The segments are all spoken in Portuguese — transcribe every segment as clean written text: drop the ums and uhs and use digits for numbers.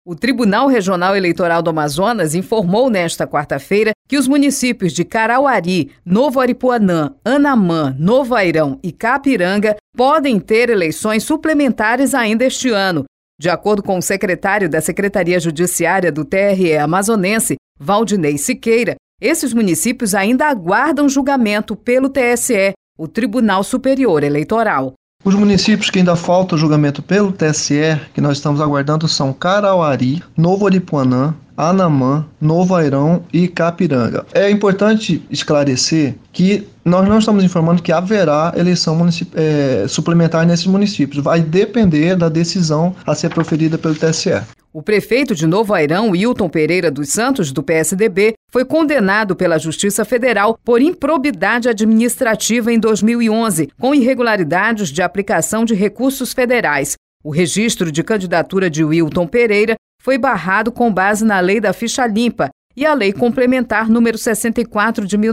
O Tribunal Regional Eleitoral do Amazonas informou nesta quarta-feira que os municípios de Carauari, Novo Aripuanã, Anamã, Novo Airão e Capiranga podem ter eleições suplementares ainda este ano. De acordo com o secretário da Secretaria Judiciária do TRE amazonense, Valdinei Siqueira, esses municípios ainda aguardam julgamento pelo TSE, o Tribunal Superior Eleitoral. Os municípios que ainda faltam julgamento pelo TSE, que nós estamos aguardando, são Carauari, Novo Aripuanã, Anamã, Novo Airão e Capiranga. É importante esclarecer que nós não estamos informando que haverá eleição suplementar nesses municípios. Vai depender da decisão a ser proferida pelo TSE. O prefeito de Novo Airão, Wilton Pereira dos Santos, do PSDB, foi condenado pela Justiça Federal por improbidade administrativa em 2011, com irregularidades de aplicação de recursos federais. O registro de candidatura de Wilton Pereira foi barrado com base na Lei da Ficha Limpa e a Lei Complementar número 64 de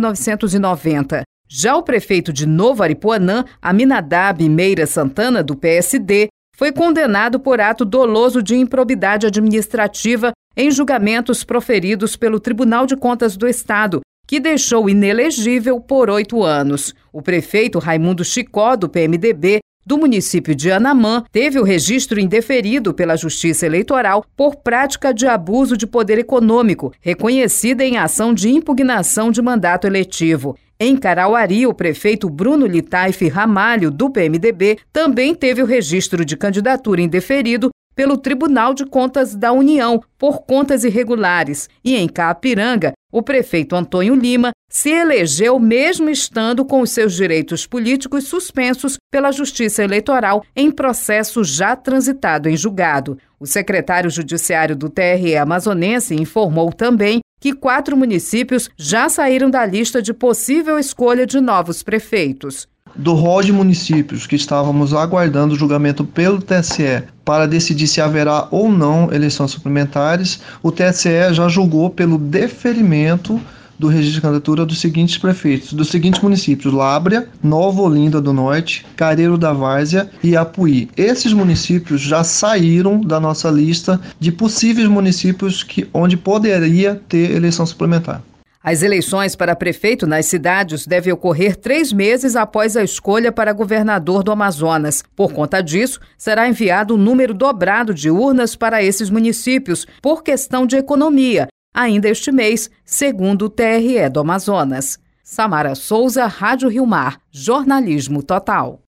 1990. Já o prefeito de Novo Aripuanã, Aminadab Meira Santana, do PSD, foi condenado por ato doloso de improbidade administrativa em julgamentos proferidos pelo Tribunal de Contas do Estado, que deixou inelegível por 8 anos. O prefeito Raimundo Chicó, do PMDB, do município de Anamã, teve o registro indeferido pela Justiça Eleitoral por prática de abuso de poder econômico, reconhecida em ação de impugnação de mandato eletivo. Em Carauari, o prefeito Bruno Litaife Ramalho, do PMDB, também teve o registro de candidatura indeferido pelo Tribunal de Contas da União por contas irregulares. E em Capiranga, o prefeito Antônio Lima se elegeu mesmo estando com os seus direitos políticos suspensos pela Justiça Eleitoral em processo já transitado em julgado. O secretário judiciário do TRE amazonense informou também que 4 municípios já saíram da lista de possível escolha de novos prefeitos. Do rol de municípios que estávamos aguardando o julgamento pelo TSE para decidir se haverá ou não eleições suplementares, o TSE já julgou pelo deferimento do registro de candidatura dos seguintes prefeitos, dos seguintes municípios: Lábrea, Nova Olinda do Norte, Careiro da Várzea e Apuí. Esses municípios já saíram da nossa lista de possíveis municípios onde poderia ter eleição suplementar. As eleições para prefeito nas cidades devem ocorrer 3 meses após a escolha para governador do Amazonas. Por conta disso, será enviado um número dobrado de urnas para esses municípios, por questão de economia, ainda este mês, segundo o TRE do Amazonas. Samara Souza, Rádio Rio Mar, Jornalismo Total.